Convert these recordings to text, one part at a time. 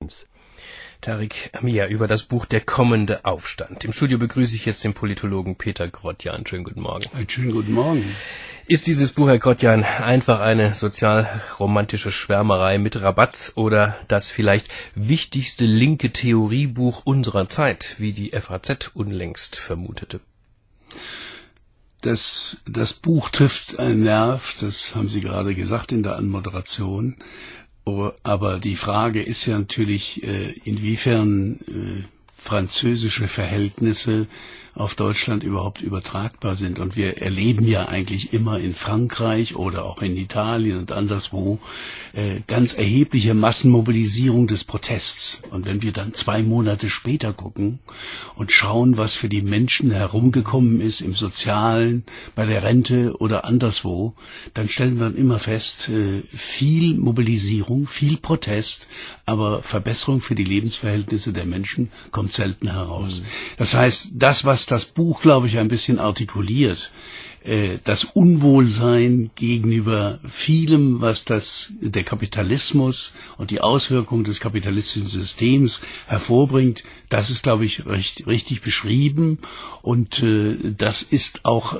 Tariq Amir über das Buch Der kommende Aufstand. Im Studio begrüße ich jetzt den Politologen Peter Grodjan. Schönen guten Morgen. Schönen guten Morgen. Ist dieses Buch, Herr Grodjan, einfach eine sozialromantische Schwärmerei mit Rabatt oder das vielleicht wichtigste linke Theoriebuch unserer Zeit, wie die FAZ unlängst vermutete? Das Buch trifft einen Nerv, das haben Sie gerade gesagt in der Anmoderation. Aber die Frage ist ja natürlich, inwiefern französische Verhältnisse auf Deutschland überhaupt übertragbar sind. Und wir erleben ja eigentlich immer in Frankreich oder auch in Italien und anderswo ganz erhebliche Massenmobilisierung des Protests. Und wenn wir dann 2 Monate später gucken und schauen, was für die Menschen herumgekommen ist im Sozialen, bei der Rente oder anderswo, dann stellen wir immer fest, viel Mobilisierung, viel Protest, aber Verbesserung für die Lebensverhältnisse der Menschen kommt selten heraus. Das heißt, was das Buch, glaube ich, ein bisschen artikuliert, das Unwohlsein gegenüber vielem, was der Kapitalismus und die Auswirkungen des kapitalistischen Systems hervorbringt, das ist, glaube ich, richtig beschrieben und das ist auch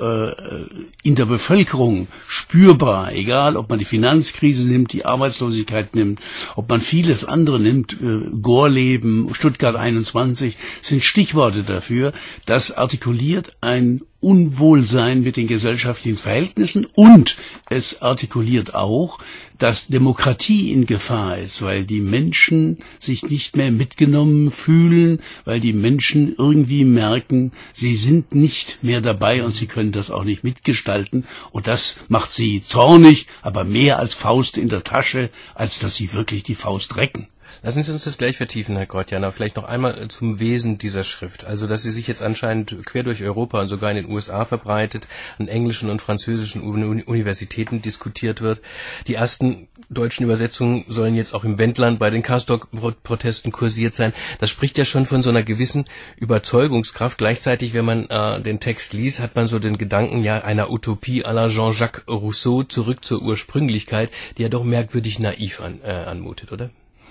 in der Bevölkerung spürbar, egal ob man die Finanzkrise nimmt, die Arbeitslosigkeit nimmt, ob man vieles andere nimmt, Gorleben, Stuttgart 21 sind Stichworte dafür. Das artikuliert ein Unwohlsein mit den gesellschaftlichen Verhältnissen und es artikuliert auch, dass Demokratie in Gefahr ist, weil die Menschen sich nicht mehr mitgenommen fühlen, weil die Menschen irgendwie merken, sie sind nicht mehr dabei und sie können das auch nicht mitgestalten und das macht sie zornig, aber mehr als Faust in der Tasche, als dass sie wirklich die Faust recken. Lassen Sie uns das gleich vertiefen, Herr Grodjan, aber vielleicht noch einmal zum Wesen dieser Schrift. Also, dass sie sich jetzt anscheinend quer durch Europa und sogar in den USA verbreitet, an englischen und französischen Universitäten diskutiert wird. Die ersten deutschen Übersetzungen sollen jetzt auch im Wendland bei den Castor-Protesten kursiert sein. Das spricht ja schon von so einer gewissen Überzeugungskraft. Gleichzeitig, wenn man den Text liest, hat man so den Gedanken ja einer Utopie à la Jean-Jacques Rousseau, zurück zur Ursprünglichkeit, die ja doch merkwürdig naiv anmutet, oder?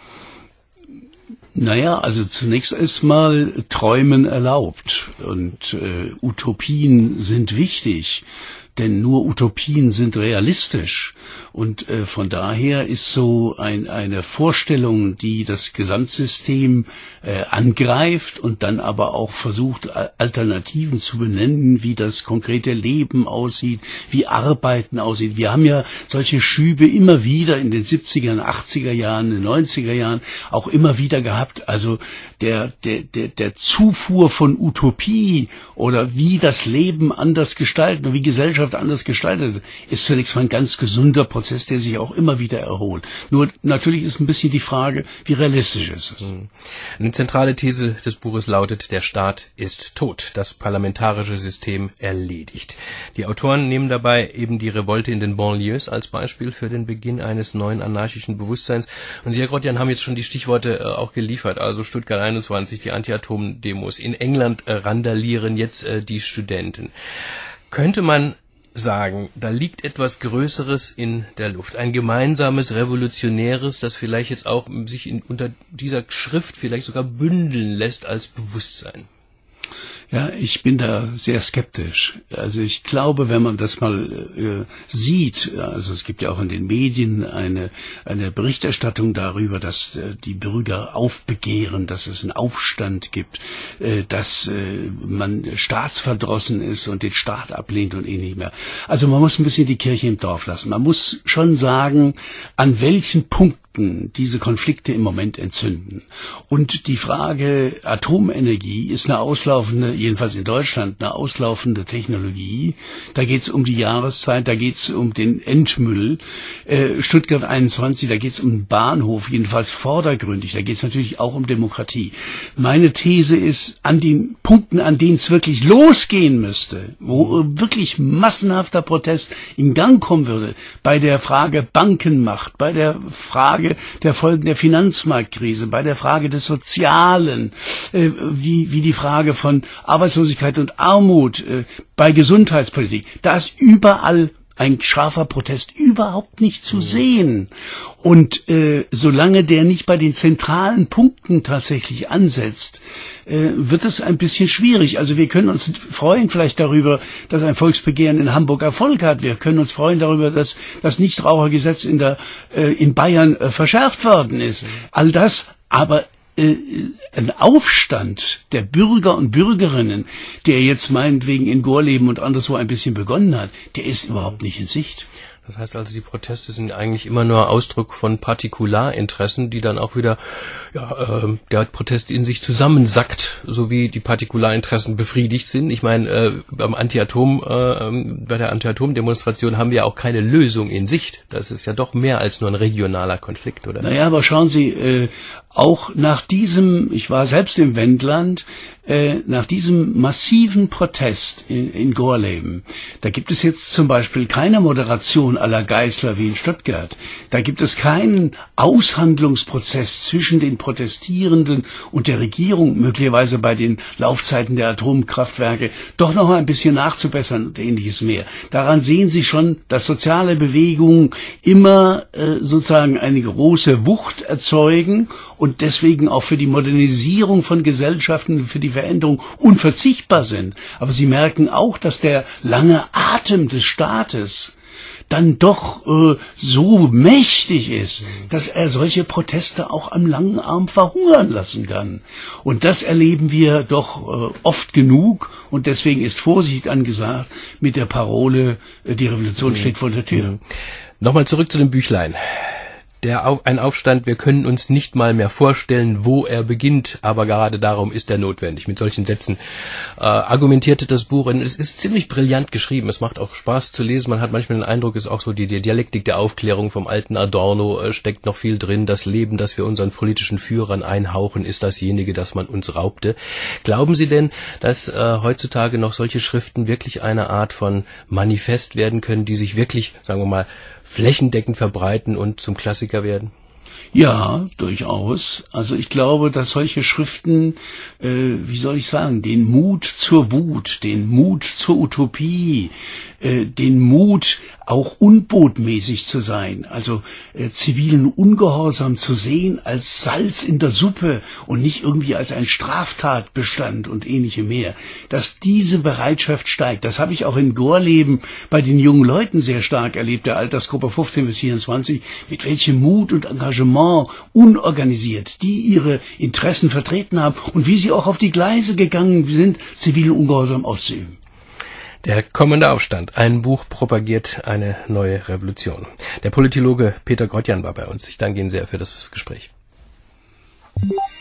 Naja, also zunächst ist mal Träumen erlaubt und Utopien sind wichtig, denn nur Utopien sind realistisch und von daher ist so eine Vorstellung, die das Gesamtsystem angreift und dann aber auch versucht, Alternativen zu benennen, wie das konkrete Leben aussieht, wie Arbeiten aussieht. Wir haben ja solche Schübe immer wieder in den 70er, 80er Jahren, in den 90er Jahren auch immer wieder gehabt. Also der Zufuhr von Utopie oder wie das Leben anders gestalten und wie Gesellschaft anders gestaltet, ist zunächst mal ein ganz gesunder Prozess, der sich auch immer wieder erholt. Nur natürlich ist ein bisschen die Frage, wie realistisch ist es. Eine zentrale These des Buches lautet, der Staat ist tot, das parlamentarische System erledigt. Die Autoren nehmen dabei eben die Revolte in den Banlieues als Beispiel für den Beginn eines neuen anarchischen Bewusstseins. Und Sie, Herr Grodjan, haben jetzt schon die Stichworte auch geliefert, also Stuttgart 21, die Anti-Atom-Demos. In England randalieren jetzt die Studenten. Könnte man sagen, da liegt etwas Größeres in der Luft, ein gemeinsames, revolutionäres, das vielleicht jetzt auch sich unter dieser Schrift vielleicht sogar bündeln lässt als Bewusstsein? Ja, ich bin da sehr skeptisch. Also ich glaube, wenn man das mal sieht, also es gibt ja auch in den Medien eine Berichterstattung darüber, dass die Bürger aufbegehren, dass es einen Aufstand gibt, dass man staatsverdrossen ist und den Staat ablehnt und nicht mehr. Also man muss ein bisschen die Kirche im Dorf lassen. Man muss schon sagen, an welchen Punkten diese Konflikte im Moment entzünden. Und die Frage Atomenergie ist eine auslaufende, jedenfalls in Deutschland, eine auslaufende Technologie. Da geht es um die Jahreszeit, da geht es um den Endmüll. Stuttgart 21, da geht es um den Bahnhof, jedenfalls vordergründig. Da geht es natürlich auch um Demokratie. Meine These ist, an den Punkten, an denen es wirklich losgehen müsste, wo wirklich massenhafter Protest in Gang kommen würde, bei der Frage Bankenmacht, bei der Frage der Folgen der Finanzmarktkrise, bei der Frage des Sozialen, wie die Frage von Arbeitslosigkeit und Armut, bei Gesundheitspolitik. Da ist überall ein scharfer Protest überhaupt nicht zu sehen. Und solange der nicht bei den zentralen Punkten tatsächlich ansetzt, wird es ein bisschen schwierig. Also wir können uns freuen vielleicht darüber, dass ein Volksbegehren in Hamburg Erfolg hat. Wir können uns freuen darüber, dass das Nichtrauchergesetz in Bayern verschärft worden ist. All das, aber ein Aufstand der Bürger und Bürgerinnen, der jetzt meinetwegen in Gorleben und anderswo ein bisschen begonnen hat, der ist überhaupt nicht in Sicht. Das heißt also, die Proteste sind eigentlich immer nur Ausdruck von Partikularinteressen, die dann auch wieder, der Protest in sich zusammensackt, so wie die Partikularinteressen befriedigt sind. Ich meine, bei der Anti-Atom-Demonstration haben wir auch keine Lösung in Sicht. Das ist ja doch mehr als nur ein regionaler Konflikt, oder? Naja, aber schauen Sie, auch nach diesem, ich war selbst im Wendland, nach diesem massiven Protest in Gorleben, da gibt es jetzt zum Beispiel keine Moderation à la Geisler wie in Stuttgart. Da gibt es keinen Aushandlungsprozess zwischen den Protestierenden und der Regierung, möglicherweise bei den Laufzeiten der Atomkraftwerke doch noch ein bisschen nachzubessern und ähnliches mehr. Daran sehen Sie schon, dass soziale Bewegungen immer sozusagen eine große Wucht erzeugen und deswegen auch für die Modernisierung von Gesellschaften, für die Veränderung unverzichtbar sind. Aber Sie merken auch, dass der lange Atem des Staates dann doch so mächtig ist, dass er solche Proteste auch am langen Arm verhungern lassen kann. Und das erleben wir doch oft genug und deswegen ist Vorsicht angesagt mit der Parole, die Revolution steht vor der Tür. Nochmal zurück zu dem Büchlein. Ein Aufstand, wir können uns nicht mal mehr vorstellen, wo er beginnt, aber gerade darum ist er notwendig. Mit solchen Sätzen argumentierte das Buch und es ist ziemlich brillant geschrieben. Es macht auch Spaß zu lesen. Man hat manchmal den Eindruck, es ist auch so die Dialektik der Aufklärung vom alten Adorno, steckt noch viel drin. Das Leben, das wir unseren politischen Führern einhauchen, ist dasjenige, das man uns raubte. Glauben Sie denn, dass heutzutage noch solche Schriften wirklich eine Art von Manifest werden können, die sich wirklich, sagen wir mal, flächendeckend verbreiten und zum Klassiker werden? Ja, durchaus. Also ich glaube, dass solche Schriften, wie soll ich sagen, den Mut zur Wut, den Mut zur Utopie, den Mut, auch unbotmäßig zu sein, also zivilen Ungehorsam zu sehen als Salz in der Suppe und nicht irgendwie als ein Straftatbestand und ähnliche mehr, dass diese Bereitschaft steigt. Das habe ich auch in Gorleben bei den jungen Leuten sehr stark erlebt, der Altersgruppe 15 bis 24, mit welchem Mut und Engagement unorganisiert, die ihre Interessen vertreten haben und wie sie auch auf die Gleise gegangen sind, zivilen Ungehorsam auszuüben. Der kommende Aufstand. Ein Buch propagiert eine neue Revolution. Der Politologe Peter Grotjan war bei uns. Ich danke Ihnen sehr für das Gespräch.